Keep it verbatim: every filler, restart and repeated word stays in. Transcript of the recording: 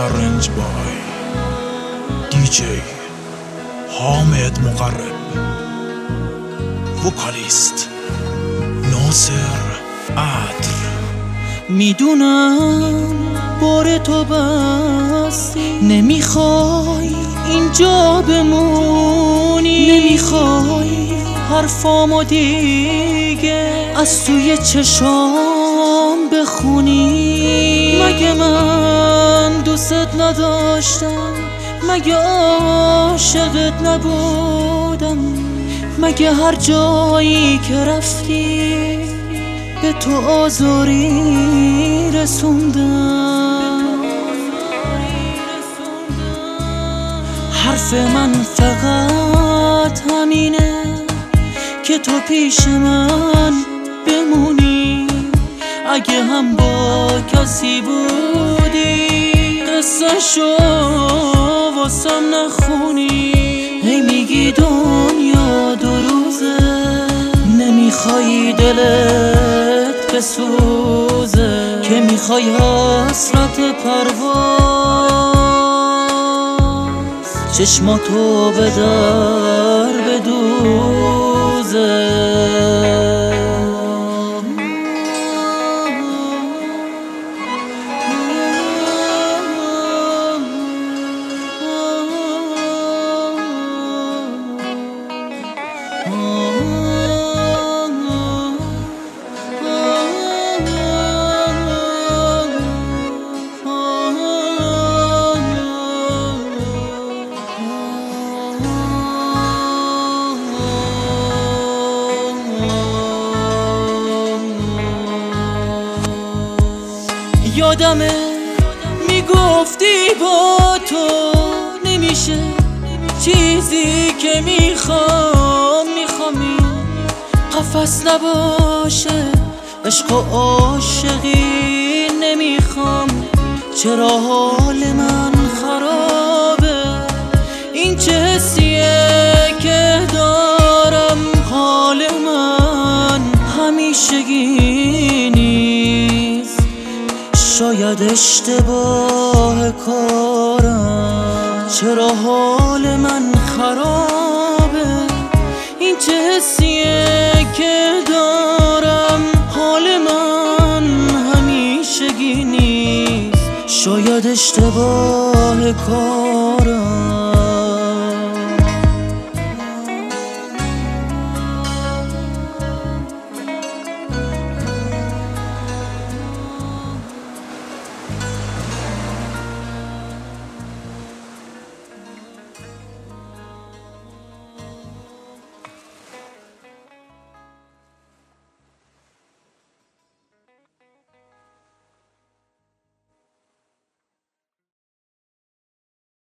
arranged by دی جی حامد مقرب، وکالیست ناصر عطر. میدونم بار تو بستی، نمیخوای اینجا بمونی، نمیخوای حرفامو دیگه از توی چشام بخونی. مگه من دوست نداشتم؟ مگه عاشقت نبودم؟ مگه هر جایی که رفتی به تو آزاری رسوندم؟ حرف من فقط همینه که تو پیش من بمونی. اگه هم با کسی بودی قصه شو واسم نخونی. هی میگی دنیا دو روزه، نمیخوای دلت بسوزه، که میخوای حسرت پرواز چشماتو به در بدوزه. یادمه میگفتی با تو نمیشه چیزی که میخوام، میخوامی قفس نباشه عشق و عاشقی نمیخوام. چرا حال من خرابه؟ این چه حسیه که دارم؟ حال من همیشگی نیست، شاید اشتباه کارم. چرا حال من خرابه؟ این چه حسیه که دارم؟ حال من همیشگی نیست، شاید اشتباه کارم.